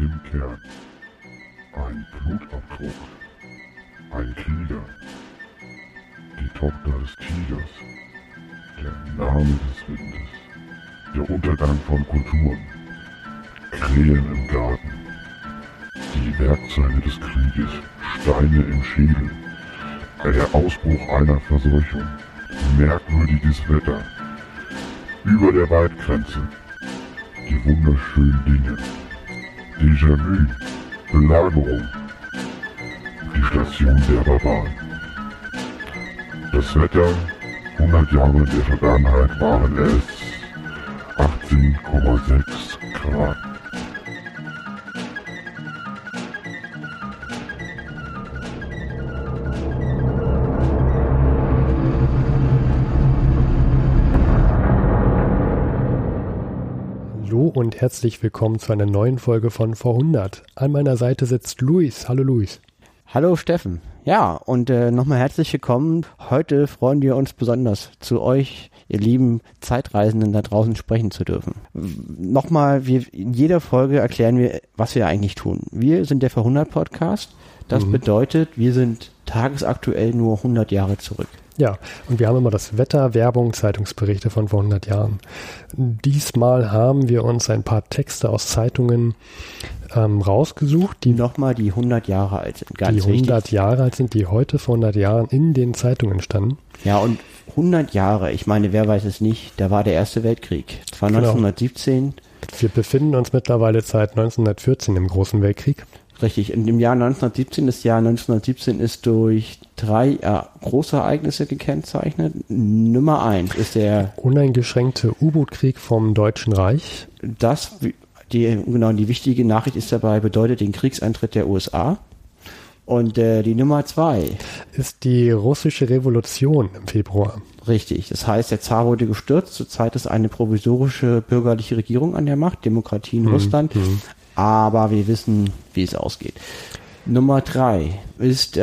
Im Kern ein Blutabdruck, ein Tiger, die Tochter des Tigers, der Name des Windes, der Untergang von Kulturen, Krähen im Garten, die Werkzeuge des Krieges, Steine im Schädel, der Ausbruch einer Verseuchung, merkwürdiges Wetter, über der Waldgrenze, die wunderschönen Dinge, Déjà-vu, Belagerung, die Station der Barbaren. Das Wetter, 100 Jahre in der Vergangenheit waren es 18,6 Grad. Hallo und herzlich willkommen zu einer neuen Folge von Vor 100. An meiner Seite sitzt Luis. Hallo Luis. Hallo Steffen. Ja, und nochmal herzlich willkommen. Heute freuen wir uns besonders, zu euch, ihr lieben Zeitreisenden da draußen, sprechen zu dürfen. Nochmal, in jeder Folge erklären wir, was wir eigentlich tun. Wir sind der Vor 100 Podcast. Das bedeutet, wir sind tagesaktuell nur 100 Jahre zurück. Ja, und wir haben immer das Wetter, Werbung, Zeitungsberichte von vor 100 Jahren. Diesmal haben wir uns ein paar Texte aus Zeitungen rausgesucht, die nochmal die 100 Jahre alt sind. Ganz die 100 wichtig. Jahre alt sind, die heute vor 100 Jahren in den Zeitungen standen. Ja, und 100 Jahre, ich meine, wer weiß es nicht, da war der Erste Weltkrieg. Das war 1917. Wir befinden uns mittlerweile seit 1914 im Großen Weltkrieg. Richtig, und im Jahr 1917, das Jahr 1917 ist durch drei große Ereignisse gekennzeichnet. Nummer 1 ist der uneingeschränkte U-Boot-Krieg vom Deutschen Reich. Die wichtige Nachricht ist dabei, bedeutet den Kriegseintritt der USA. Und die Nummer 2 ist die russische Revolution im Februar. Richtig, das heißt, der Zar wurde gestürzt. Zurzeit ist eine provisorische bürgerliche Regierung an der Macht, Demokratie in Russland. Aber wir wissen, wie es ausgeht. Nummer 3 ist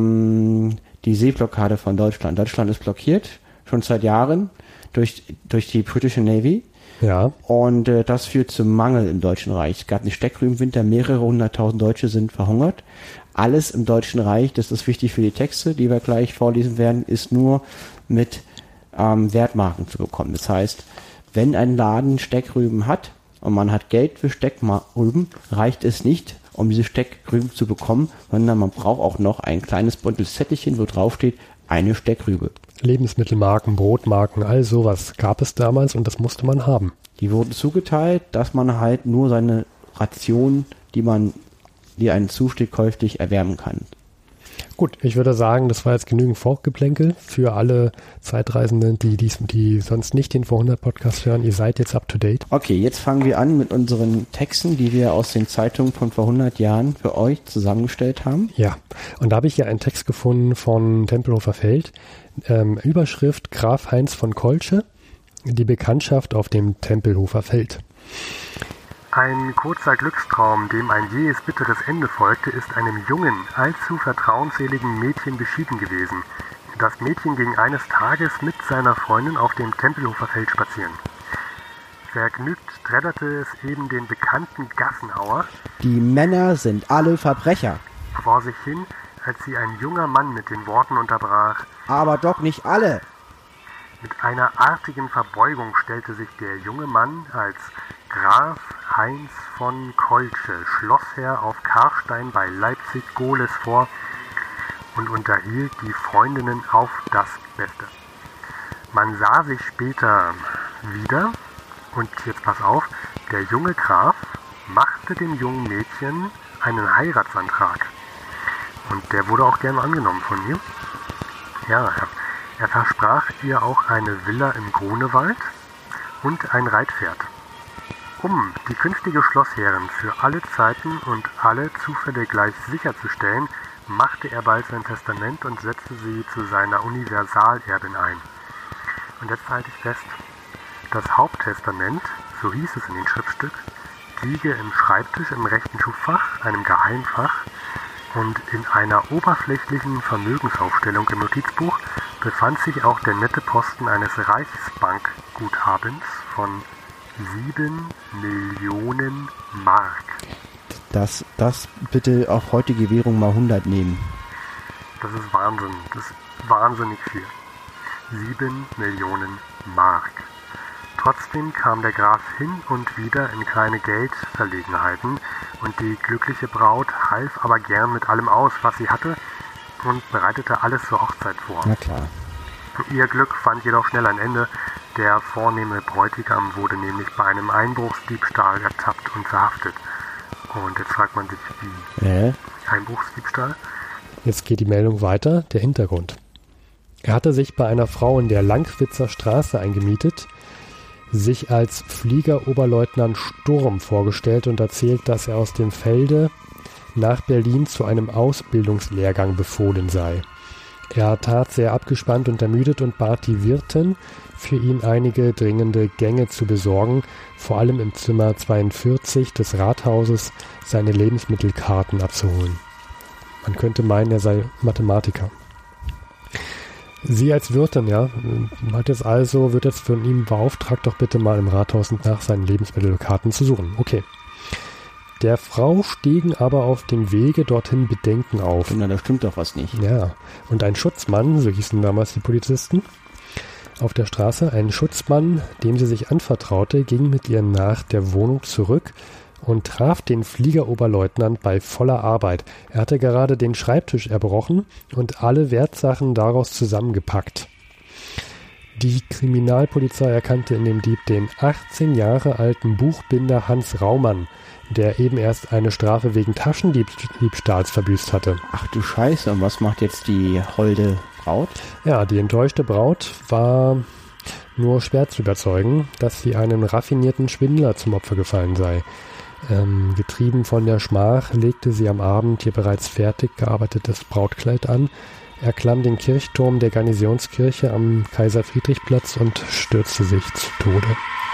die Seeblockade von Deutschland. Deutschland ist blockiert, schon seit Jahren, durch die britische Navy. Ja. Und das führt zum Mangel im Deutschen Reich. Es gab einen Steckrübenwinter, mehrere 100.000 Deutsche sind verhungert. Alles im Deutschen Reich, das ist wichtig für die Texte, die wir gleich vorlesen werden, ist nur mit Wertmarken zu bekommen. Das heißt, wenn ein Laden Steckrüben hat, und man hat Geld für Steckrüben, reicht es nicht, um diese Steckrüben zu bekommen, sondern man braucht auch noch ein kleines buntes Zettelchen, wo drauf steht, eine Steckrübe. Lebensmittelmarken, Brotmarken, all sowas gab es damals und das musste man haben. Die wurden zugeteilt, dass man halt nur seine Ration, die einem zusteht, käuflich erwärmen kann. Gut, ich würde sagen, das war jetzt genügend Vorgeplänkel für alle Zeitreisenden, die sonst nicht den Vor 100 Podcast hören. Ihr seid jetzt up to date. Okay, jetzt fangen wir an mit unseren Texten, die wir aus den Zeitungen von vor 100 Jahren für euch zusammengestellt haben. Ja, und da habe ich hier einen Text gefunden von Tempelhofer Feld. Überschrift Graf Heinz von Kolsche, die Bekanntschaft auf dem Tempelhofer Feld. Ein kurzer Glückstraum, dem ein jähes bitteres Ende folgte, ist einem jungen, allzu vertrauensseligen Mädchen beschieden gewesen. Das Mädchen ging eines Tages mit seiner Freundin auf dem Tempelhofer Feld spazieren. Vergnügt trällerte es eben den bekannten Gassenhauer. Die Männer sind alle Verbrecher. Vor sich hin, als sie ein junger Mann mit den Worten unterbrach. Aber doch nicht alle. Mit einer artigen Verbeugung stellte sich der junge Mann als Graf Heinz von Kolsche, Schlossherr auf Karstein bei Leipzig-Gohlis vor und unterhielt die Freundinnen auf das Beste. Man sah sich später wieder und jetzt pass auf, der junge Graf machte dem jungen Mädchen einen Heiratsantrag und der wurde auch gern angenommen von ihr. Ja, er versprach ihr auch eine Villa im Grunewald und ein Reitpferd. Um die künftige Schlossherrin für alle Zeiten und alle Zufälle gleich sicherzustellen, machte er bald sein Testament und setzte sie zu seiner Universalerbin ein. Und jetzt halte ich fest, das Haupttestament, so hieß es in dem Schriftstück, liege im Schreibtisch im rechten Schubfach, einem Geheimfach, und in einer oberflächlichen Vermögensaufstellung im Notizbuch befand sich auch der nette Posten eines Reichsbankguthabens von 7 Millionen Mark. Das bitte auf heutige Währung mal 100 nehmen. Das ist Wahnsinn. Das ist wahnsinnig viel. 7 Millionen Mark. Trotzdem kam der Graf hin und wieder in kleine Geldverlegenheiten und die glückliche Braut half aber gern mit allem aus, was sie hatte und bereitete alles zur Hochzeit vor. Na klar. Ihr Glück fand jedoch schnell ein Ende. Der vornehme Bräutigam wurde nämlich bei einem Einbruchsdiebstahl ertappt und verhaftet. Und jetzt fragt man sich, wie? Einbruchsdiebstahl? Jetzt geht die Meldung weiter, der Hintergrund. Er hatte sich bei einer Frau in der Langwitzer Straße eingemietet, sich als Fliegeroberleutnant Sturm vorgestellt und erzählt, dass er aus dem Felde nach Berlin zu einem Ausbildungslehrgang befohlen sei. Er tat sehr abgespannt und ermüdet und bat die Wirtin, für ihn einige dringende Gänge zu besorgen, vor allem im Zimmer 42 des Rathauses seine Lebensmittelkarten abzuholen. Man könnte meinen, er sei Mathematiker. Sie als Wirtin, wird jetzt von ihm beauftragt, doch bitte mal im Rathaus nach seinen Lebensmittelkarten zu suchen. Okay. Der Frau stiegen aber auf dem Wege dorthin Bedenken auf. Na, da stimmt doch was nicht. Ja, und ein Schutzmann, so hießen damals die Polizisten, auf der Straße, ein Schutzmann, dem sie sich anvertraute, ging mit ihr nach der Wohnung zurück und traf den Fliegeroberleutnant bei voller Arbeit. Er hatte gerade den Schreibtisch erbrochen und alle Wertsachen daraus zusammengepackt. Die Kriminalpolizei erkannte in dem Dieb den 18 Jahre alten Buchbinder Hans Raumann, der eben erst eine Strafe wegen Taschendiebstahls verbüßt hatte. Ach du Scheiße, und was macht jetzt die holde Braut? Ja, die enttäuschte Braut war nur schwer zu überzeugen, dass sie einem raffinierten Schwindler zum Opfer gefallen sei. Getrieben von der Schmach legte sie am Abend ihr bereits fertig gearbeitetes Brautkleid an, erklomm den Kirchturm der Garnisonskirche am Kaiser-Friedrich-Platz und stürzte sich zu Tode.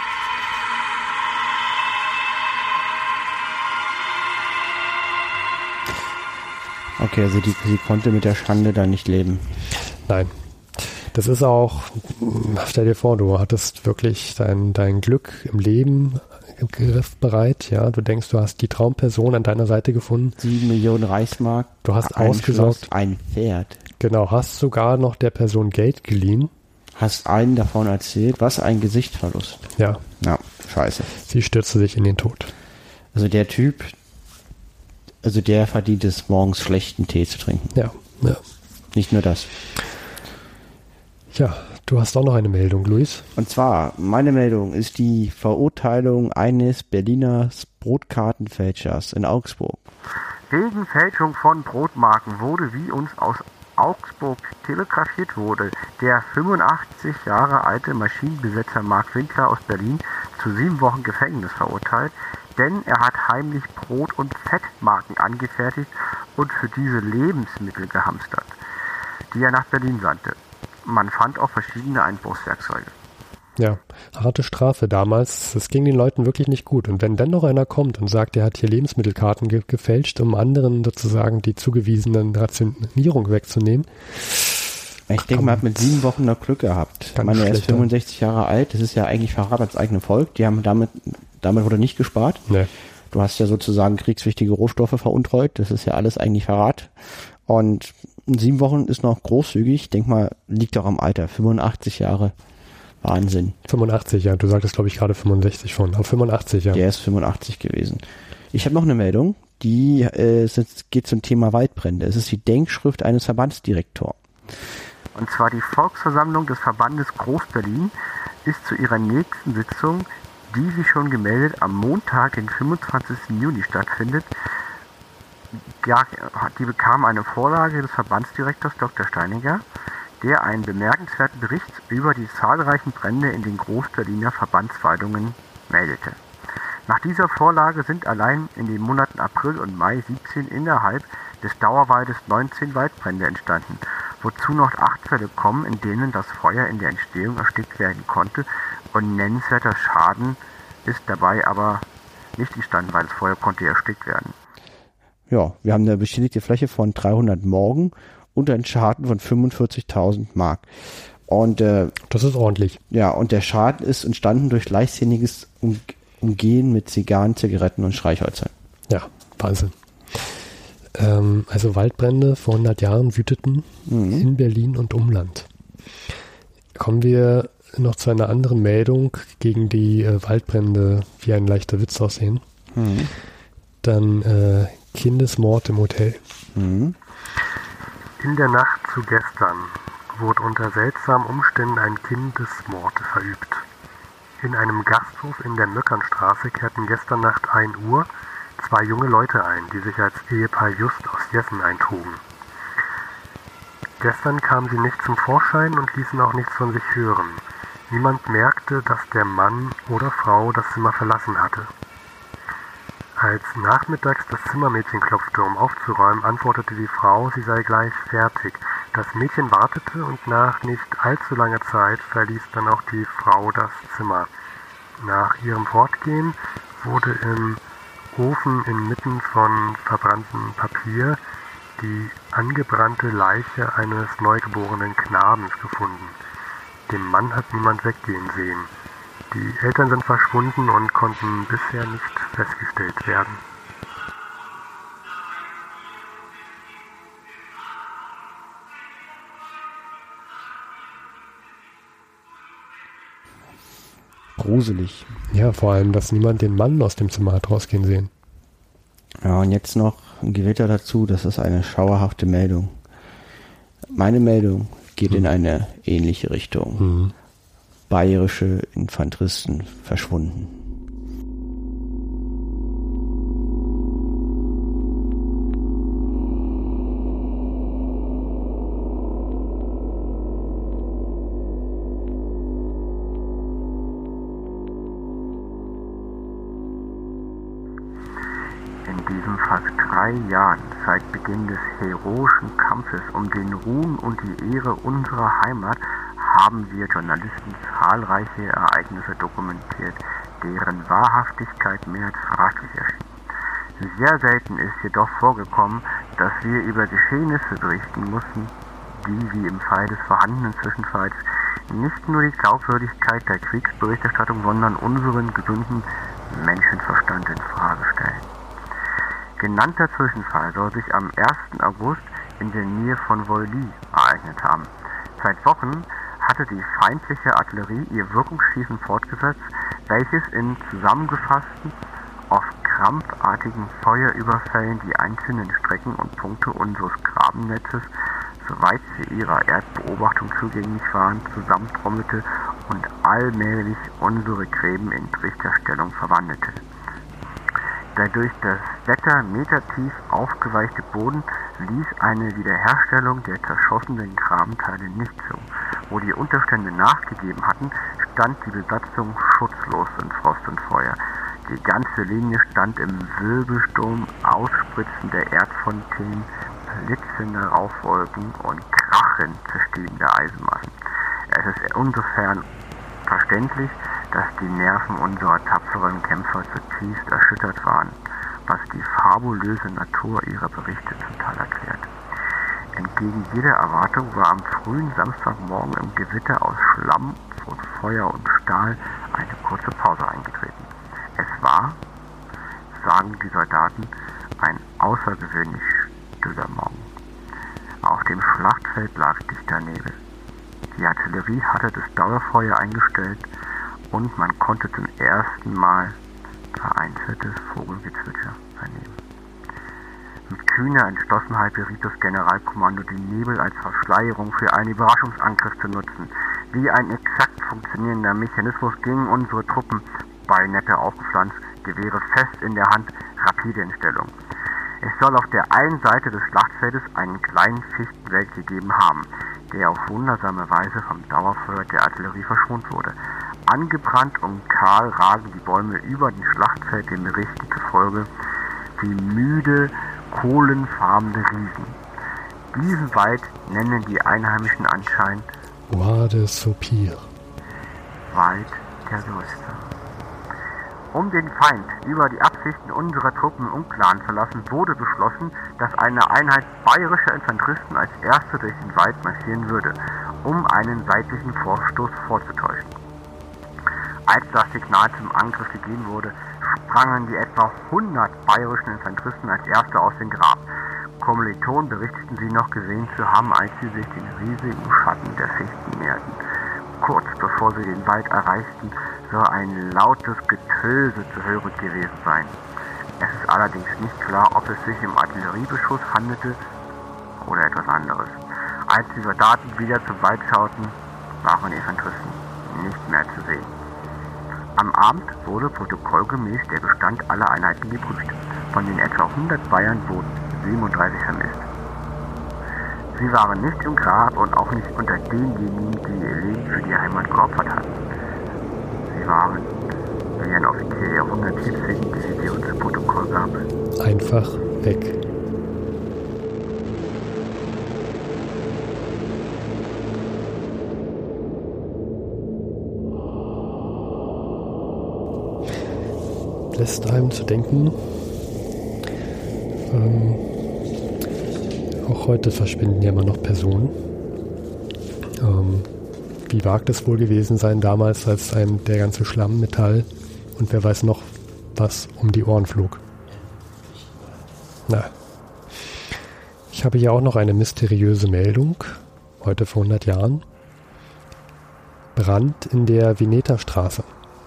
Okay, also sie konnte mit der Schande da nicht leben. Nein. Das ist auch, stell dir vor, du hattest wirklich dein Glück im Leben griffbereit, ja, du denkst, du hast die Traumperson an deiner Seite gefunden. 7 Millionen Reichsmark. Du hast ausgesorgt. Schloss, ein Pferd. Genau, hast sogar noch der Person Geld geliehen. Hast allen davon erzählt, was ein Gesichtsverlust. Ja. Ja, scheiße. Sie stürzte sich in den Tod. Also der Typ, der verdient es, morgens schlechten Tee zu trinken. Ja. Nicht nur das. Ja, du hast auch noch eine Meldung, Luis. Und zwar, meine Meldung ist die Verurteilung eines Berliner Brotkartenfälschers in Augsburg. Wegen Fälschung von Brotmarken wurde, wie uns aus Augsburg telegrafiert wurde, der 85 Jahre alte Maschinenbesetzer Mark Winkler aus Berlin zu 7 Wochen Gefängnis verurteilt, denn er hat heimlich Brot- und Fettmarken angefertigt und für diese Lebensmittel gehamstert, die er nach Berlin sandte. Man fand auch verschiedene Einbruchswerkzeuge. Ja, harte Strafe damals. Es ging den Leuten wirklich nicht gut. Und wenn dann noch einer kommt und sagt, er hat hier Lebensmittelkarten gefälscht, um anderen sozusagen die zugewiesenen Rationierung wegzunehmen. Ich denke, man hat mit 7 Wochen noch Glück gehabt. Ich meine, er ist 65 Jahre alt. Das ist ja eigentlich Verrat ans eigene Volk. Die haben damit wurde nicht gespart. Nee. Du hast ja sozusagen kriegswichtige Rohstoffe veruntreut. Das ist ja alles eigentlich Verrat. Und 7 Wochen ist noch großzügig. Ich denke mal, liegt auch am Alter. 85 Jahre. Wahnsinn. 85, ja. Du sagtest, glaube ich, gerade 65 schon. Aber 85, ja. Der ist 85 gewesen. Ich habe noch eine Meldung. Die geht zum Thema Waldbrände. Es ist die Denkschrift eines Verbandsdirektors. Und zwar die Volksversammlung des Verbandes Groß-Berlin ist zu ihrer nächsten Sitzung, die sich schon gemeldet am Montag, den 25. Juni stattfindet. Ja, die bekam eine Vorlage des Verbandsdirektors Dr. Steininger, der einen bemerkenswerten Bericht über die zahlreichen Brände in den Groß-Berliner Verbandswaldungen meldete. Nach dieser Vorlage sind allein in den Monaten April und Mai 17 innerhalb des Dauerwaldes 19 Waldbrände entstanden, wozu noch 8 Fälle kommen, in denen das Feuer in der Entstehung erstickt werden konnte, und nennenswerter Schaden ist dabei aber nicht entstanden, weil das Feuer konnte erstickt werden. Ja, wir haben eine beschädigte Fläche von 300 Morgen und einen Schaden von 45.000 Mark. Und das ist ordentlich. Ja, und der Schaden ist entstanden durch leichtsinniges Umgehen mit Zigarren, Zigaretten und Streichhölzern. Ja. Wahnsinn. Also Waldbrände vor 100 Jahren wüteten in Berlin und Umland. Kommen wir noch zu einer anderen Meldung, gegen die Waldbrände wie ein leichter Witz aussehen. Dann Kindesmord im Hotel. In der Nacht zu gestern wurde unter seltsamen Umständen ein Kindesmord verübt. In einem Gasthof in der Möckernstraße kehrten gestern Nacht 1 Uhr 2 junge Leute ein, die sich als Ehepaar Just aus Jessen eintrugen. Gestern kamen sie nicht zum Vorschein und ließen auch nichts von sich hören. Niemand merkte, dass der Mann oder Frau das Zimmer verlassen hatte. Als nachmittags das Zimmermädchen klopfte, um aufzuräumen, antwortete die Frau, sie sei gleich fertig. Das Mädchen wartete und nach nicht allzu langer Zeit verließ dann auch die Frau das Zimmer. Nach ihrem Fortgehen wurde im Ofen inmitten von verbranntem Papier die angebrannte Leiche eines neugeborenen Knabens gefunden. Den Mann hat niemand weggehen sehen. Die Eltern sind verschwunden und konnten bisher nicht festgestellt werden. Gruselig. Ja, vor allem, dass niemand den Mann aus dem Zimmer hat rausgehen sehen. Ja, und jetzt noch ein Gewitter dazu. Das ist eine schauerhafte Meldung. Meine Meldung geht in eine ähnliche Richtung. Bayerische Infanteristen verschwunden. In diesen fast 3 Jahren seit Beginn des heroischen Kampfes um den Ruhm und die Ehre unserer Heimat haben wir Journalisten zahlreiche Ereignisse dokumentiert, deren Wahrhaftigkeit mehr als fraglich erschien. Sehr selten ist jedoch vorgekommen, dass wir über Geschehnisse berichten mussten, die, wie im Fall des vorhandenen Zwischenfalls, nicht nur die Glaubwürdigkeit der Kriegsberichterstattung, sondern unseren gesunden Menschenverstand in Frage stellen. Genannter Zwischenfall soll sich am 1. August in der Nähe von Wolli ereignet haben. Seit Wochen hatte die feindliche Artillerie ihr Wirkungsschießen fortgesetzt, welches in zusammengefassten, oft krampfartigen Feuerüberfällen die einzelnen Strecken und Punkte unseres Grabennetzes, soweit sie ihrer Erdbeobachtung zugänglich waren, zusammentrommelte und allmählich unsere Gräben in Trichterstellung verwandelte. Der durch das Wetter metertief aufgeweichte Boden ließ eine Wiederherstellung der zerschossenen Grabenteile nicht zu. Wo die Unterstände nachgegeben hatten, stand die Besatzung schutzlos in Frost und Feuer. Die ganze Linie stand im Wirbelsturm ausspritzender Erdfontänen, blitzender Rauchwolken und krachend zerstiebender Eisenmassen. Es ist insofern verständlich, dass die Nerven unserer tapferen Kämpfer zutiefst erschüttert waren, was die fabulöse Natur ihrer Berichte zum Teil erklärt. Entgegen jeder Erwartung war am frühen Samstagmorgen im Gewitter aus Schlamm und Feuer und Stahl eine kurze Pause eingetreten. Es war, sagen die Soldaten, ein außergewöhnlich stiller Morgen. Auf dem Schlachtfeld lag dichter Nebel. Die Artillerie hatte das Dauerfeuer eingestellt und man konnte zum ersten Mal vereinzeltes Vogelgezwitscher vernehmen. Mit kühner Entschlossenheit beriet das Generalkommando, die Nebel als Verschleierung für einen Überraschungsangriff zu nutzen. Wie ein exakt funktionierender Mechanismus gingen unsere Truppen, Bajonette aufgepflanzt, Gewehre fest in der Hand, rapide in Stellung. Es soll auf der einen Seite des Schlachtfeldes einen kleinen Fichtenwald gegeben haben, der auf wundersame Weise vom Dauerfeuer der Artillerie verschont wurde. Angebrannt und kahl ragen die Bäume über dem Schlachtfeld den Berichten zufolge wie müde, kohlenfarbene Riesen. Diesen Wald nennen die Einheimischen anscheinend Bois de Soupir. Wald der Gerüste. Um den Feind über die Absichten unserer Truppen im Unklaren zu lassen, wurde beschlossen, dass eine Einheit bayerischer Infanteristen als erste durch den Wald marschieren würde, um einen seitlichen Vorstoß vorzutäuschen. Als das Signal zum Angriff gegeben wurde, sprangen die etwa 100 bayerischen Infanteristen als Erste aus dem Grab. Kommilitonen berichteten sie noch gesehen zu haben, als sie sich den riesigen Schatten der Fichten näherten. Kurz bevor sie den Wald erreichten, soll ein lautes Getöse zu hören gewesen sein. Es ist allerdings nicht klar, ob es sich um Artilleriebeschuss handelte oder etwas anderes. Als die Soldaten wieder zum Wald schauten, waren die Infanteristen nicht mehr zu sehen. Am Abend wurde protokollgemäß der Bestand aller Einheiten geprüft. Von den etwa 100 Bayern wurden 37 vermisst. Sie waren nicht im Grab und auch nicht unter denjenigen, die ihr Leben für die Heimat geopfert hatten. Sie waren, wie ein Offizier der 170. Division zu Protokoll gab, einfach weg. Lässt einem zu denken. Auch heute verschwinden ja immer noch Personen. Wie wagt es wohl gewesen sein damals, als einem der ganze Schlamm, Metall und wer weiß noch was um die Ohren flog. Na. Ich habe hier auch noch eine mysteriöse Meldung, heute vor 100 Jahren. Brand in der Vineta-Straße.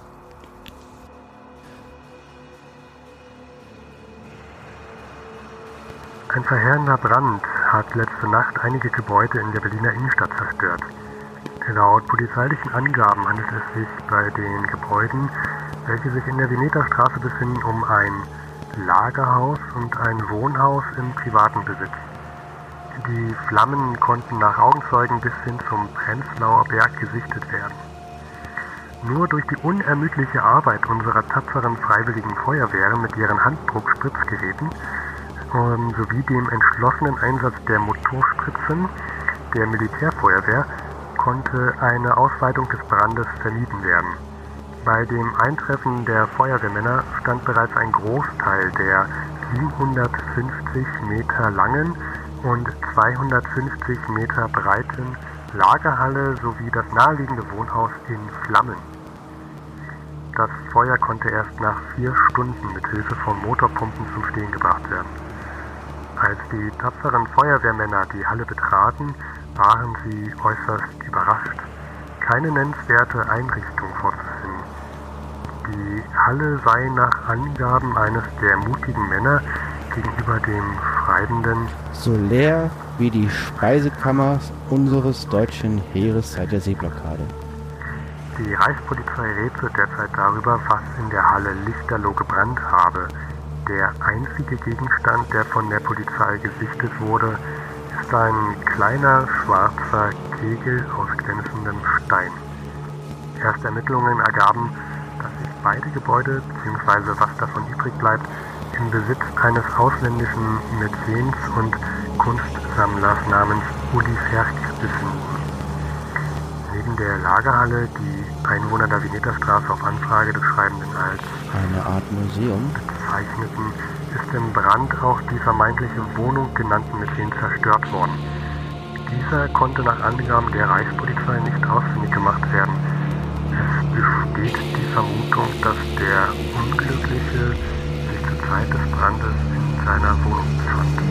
Ein verheerender Brand hat letzte Nacht einige Gebäude in der Berliner Innenstadt zerstört. Laut polizeilichen Angaben handelt es sich bei den Gebäuden, welche sich in der Vineta-Straße befinden, um ein Lagerhaus und ein Wohnhaus im privaten Besitz. Die Flammen konnten nach Augenzeugen bis hin zum Prenzlauer Berg gesichtet werden. Nur durch die unermüdliche Arbeit unserer tapferen freiwilligen Feuerwehren mit ihren Handdruckspritzgeräten sowie dem entschlossenen Einsatz der Motorspritzen der Militärfeuerwehr konnte eine Ausweitung des Brandes vermieden werden. Bei dem Eintreffen der Feuerwehrmänner stand bereits ein Großteil der 750 Meter langen und 250 Meter breiten Lagerhalle sowie das naheliegende Wohnhaus in Flammen. Das Feuer konnte erst nach 4 Stunden mit Hilfe von Motorpumpen zum Stehen gebracht werden. Als die tapferen Feuerwehrmänner die Halle betraten, waren sie äußerst überrascht. Keine nennenswerte Einrichtung vorzufinden. Die Halle sei nach Angaben eines der mutigen Männer gegenüber dem Schreibenden so leer wie die Speisekammer unseres deutschen Heeres seit der Seeblockade. Die Reichspolizei rätselt derzeit darüber, was in der Halle lichterloh gebrannt habe. Der einzige Gegenstand, der von der Polizei gesichtet wurde, ist ein kleiner schwarzer Kegel aus glänzendem Stein. Erste Ermittlungen ergaben, dass sich beide Gebäude bzw. was davon übrig bleibt, im Besitz eines ausländischen Mäzens und Kunstsammlers namens Uli Ferch befinden. Neben der Lagerhalle, die Einwohner der Vineta-Straße auf Anfrage des Schreibenden als eine Art Museum bezeichneten, ist im Brand auch die vermeintliche Wohnung genannten Mäzen zerstört worden. Dieser konnte nach Angaben der Reichspolizei nicht ausfindig gemacht werden. Es besteht die Vermutung, dass der Unglückliche sich zur Zeit des Brandes in seiner Wohnung befand.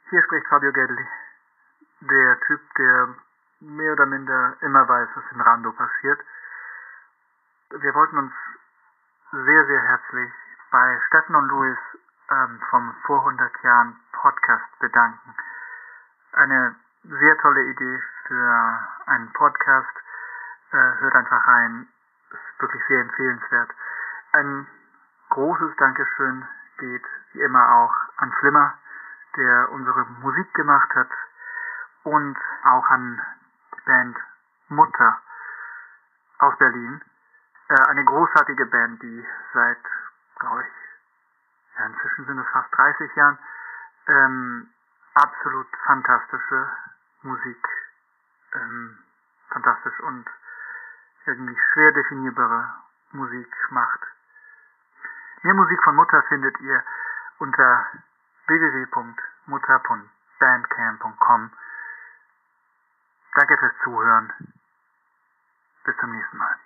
Hier spricht Fabio Gedli, der Typ, der mehr oder minder immer weiß, was in Rando passiert. Wir wollten uns sehr, sehr herzlich bei Steffen und Louis vom Vor 100 Jahren Podcast bedanken. Eine sehr tolle Idee für einen Podcast. Hört einfach rein. Ist wirklich sehr empfehlenswert. Ein großes Dankeschön geht wie immer auch an Flimmer, der unsere Musik gemacht hat, und auch an die Band Mutter aus Berlin. Eine großartige Band, die seit, glaube ich, inzwischen sind es fast 30 Jahren, absolut fantastische Musik, fantastisch und irgendwie schwer definierbare Musik macht. Mehr Musik von Mutter findet ihr unter www.mutter.bandcamp.com. Danke fürs Zuhören. Bis zum nächsten Mal.